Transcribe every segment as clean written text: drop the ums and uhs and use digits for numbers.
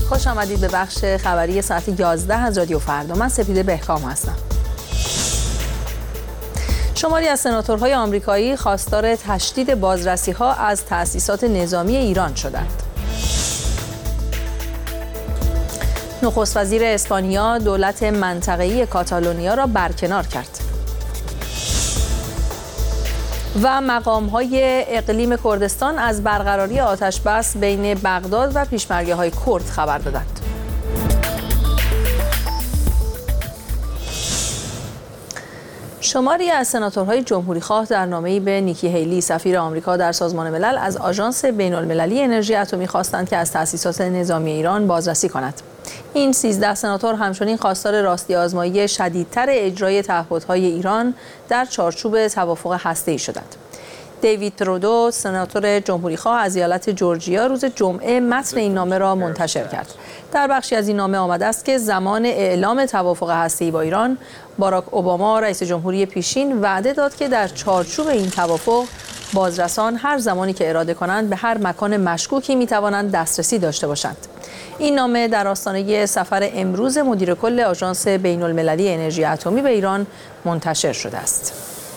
خوش آمدید به بخش خبری ساعت 11 از رادیو فردا. من سپیده بهکام هستم. شماری از سناتورهای آمریکایی خواستار تشدید بازرسی‌ها از تأسیسات نظامی ایران شدند. نخست وزیر اسپانیا دولت منطقه‌ای کاتالونیا را برکنار کرد. و مقام‌های اقلیم کردستان از برقراری آتش‌بس بین بغداد و پیشمرگه‌های کرد خبر دادند. شماری از سناتورهای جمهوری‌خواه در نامه‌ای به نیکی هیلی سفیر آمریکا در سازمان ملل از آژانس بین‌المللی انرژی اتمی خواستند که از تأسیسات نظامی ایران بازرسی کند. این 13 سناتور همچنین خواستار راستی آزمایی شدیدتر اجرای تعهدهای ایران در چارچوب توافق هسته‌ای شدند. دیوید ترودو، سناتور جمهوری‌خواه از ایالت جورجیا، روز جمعه متن این نامه را منتشر کرد. در بخشی از این نامه آمده است که زمان اعلام توافق هسته‌ای با ایران، باراک اوباما رئیس جمهوری پیشین وعده داد که در چارچوب این توافق بازرسان هر زمانی که اراده کنند به هر مکان مشکوکی می‌توانند دسترسی داشته باشند. این نامه در آستانه سفر امروز مدیر کل آژانس بین‌المللی انرژی اتمی به ایران منتشر شده است.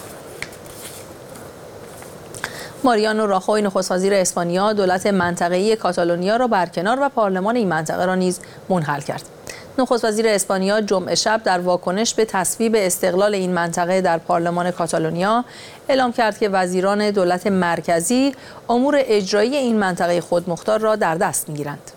ماریانو راخوی نخست وزیر اسپانیا دولت منطقه‌ای کاتالونیا را برکنار و پارلمان این منطقه را نیز منحل کرد. نخست وزیر اسپانیا جمعه شب در واکنش به تصویب استقلال این منطقه در پارلمان کاتالونیا اعلام کرد که وزیران دولت مرکزی امور اجرایی این منطقه خودمختار را در دست می‌گیرند.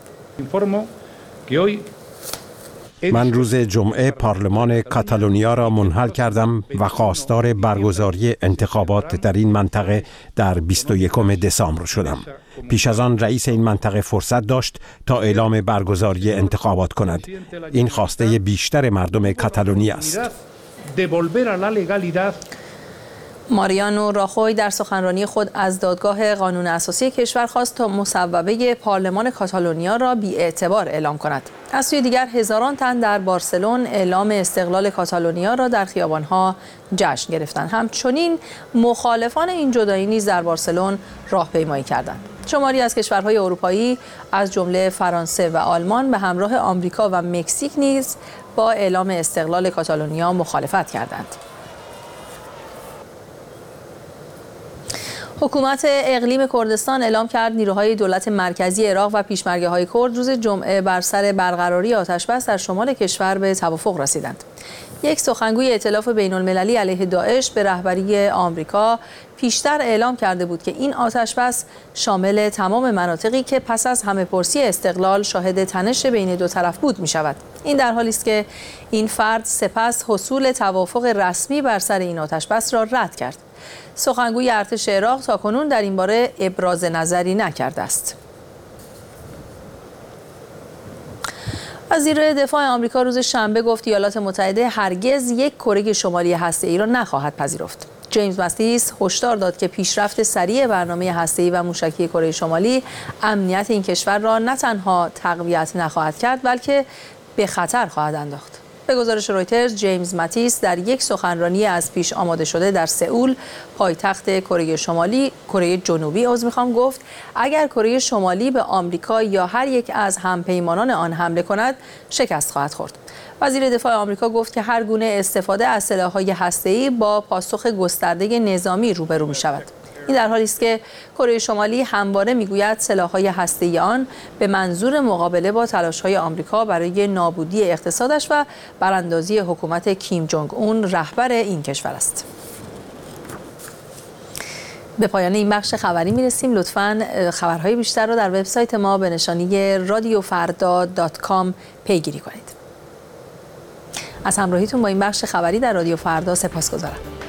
من روز جمعه پارلمان کاتالونیا را منحل کردم و خواستار برگزاری انتخابات در این منطقه در 21 دسامبر شدم. پیش از آن رئیس این منطقه فرصت داشت تا اعلام برگزاری انتخابات کند. این خواسته بیشتر مردم کاتالونیا است. ماریانو راخوی در سخنرانی خود از دادگاه قانون اساسی کشور خواست تا مصوبه پارلمان کاتالونیا را بی‌اعتبار اعلام کند. از سوی دیگر هزاران تن در بارسلون اعلام استقلال کاتالونیا را در خیابان‌ها جشن گرفتند. همچنین مخالفان این جدایی نیز در بارسلون راهپیمایی کردند. شماری از کشورهای اروپایی از جمله فرانسه و آلمان به همراه آمریکا و مکزیک نیز با اعلام استقلال کاتالونیا مخالفت کردند. حکومت اقلیم کردستان اعلام کرد نیروهای دولت مرکزی عراق و پیشمرگه‌های کرد روز جمعه بر سر برقراری آتش‌بس در شمال کشور به توافق رسیدند. یک سخنگوی ائتلاف بین‌المللی علیه داعش به رهبری آمریکا پیشتر اعلام کرده بود که این آتش‌بس شامل تمام مناطقی که پس از همه‌پرسی استقلال شاهد تنش بین دو طرف بود می‌شود. این در حالی است که این فرد سپس حصول توافق رسمی بر سر این آتش‌بس را رد کرد. سخنگوی ارتش عراق تاکنون در این باره ابراز نظری نکرده است. وزیر دفاع آمریکا روز شنبه گفت ایالات متحده هرگز یک کره شمالی هسته‌ای را نخواهد پذیرفت. جیمز ماتیس هشدار داد که پیشرفت سریع برنامه هسته‌ای و موشکی کره شمالی امنیت این کشور را نه تنها تقویت نخواهد کرد بلکه به خطر خواهد انداخت. به گزارش رویترز، جیمز ماتیس در یک سخنرانی از پیش آماده شده در سئول، پایتخت کره جنوبی گفت اگر کره شمالی به آمریکا یا هر یک از همپیمانان آن حمله کند، شکست خواهد خورد. وزیر دفاع آمریکا گفت که هر گونه استفاده از سلاح‌های هسته‌ای با پاسخ گسترده نظامی روبرو می‌شود. این در حالی است که کره شمالی همواره میگوید سلاح‌های هسته‌ای آن به منظور مقابله با تلاش‌های آمریکا برای نابودی اقتصادش و براندازی حکومت کیم جونگ اون رهبر این کشور است. به پایان این بخش خبری میرسیم. لطفاً خبرهای بیشتر را در وبسایت ما به نشانی radiofarda.com پیگیری کنید. از همراهیتون با این بخش خبری در رادیو فردا سپاسگزارم.